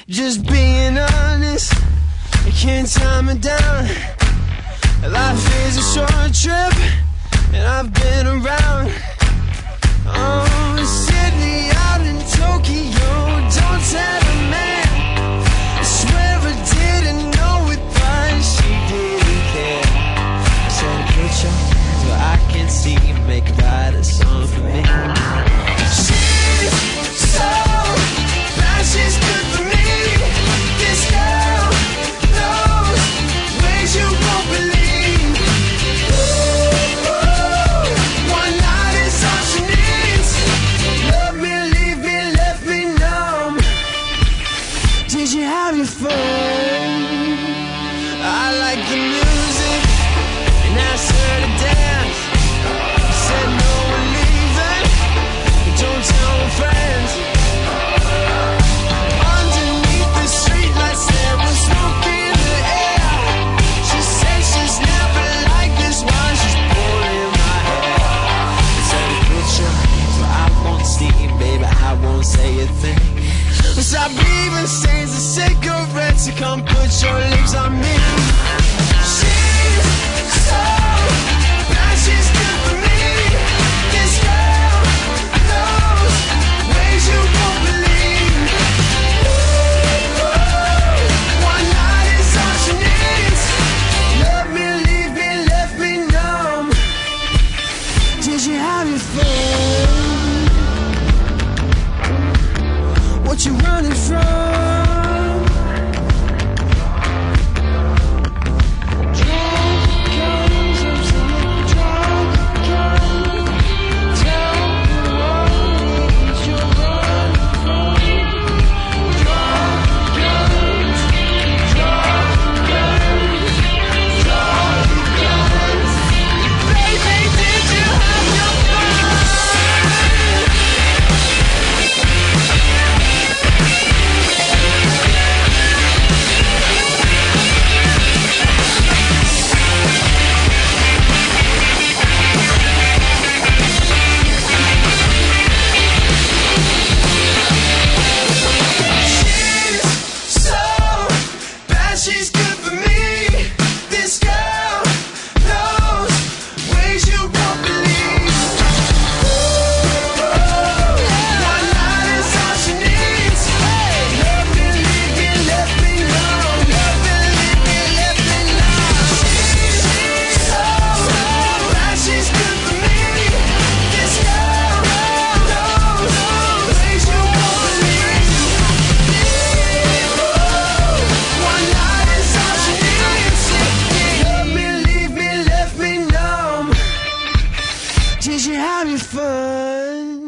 Just being honest, I can't time it down. Life is a short trip, and I've been around. Oh, Sydney out in Tokyo, don't tell a man. I swear I didn't know it, but she didn't care. I said, put your hands where I can see, make a write a song for me. She's so bad, she's good for me. This girl knows ways you won't believe. One night is all she needs. Love me, leave me, left me numb. Did you have your fun? I like the music and asked her to dance. Said no, we're leaving, but don't tell my friends. Underneath the streetlights there was smoke in the air. She said she's never like this while she's pulling my hair. I said, put your hands where I won't see, baby, I won't say a thing. Stop leaving stains of cigarettes, so come put your lips on me. She's so bad, she's good for me. This girl knows ways you won't believe. One night is all she needs. Love me, leave me, left me numb. Did you have your fun? What you running from? She's good for me. This girl knows ways you won't believe. One night is all she needs. Love me, leave me, left me numb. Love me, leave me, left me numb. She's so bad, she's good for me. This girl knows ways you won't believe. One night is all she needs. Love me, leave me, left me numb. Did you have your fun?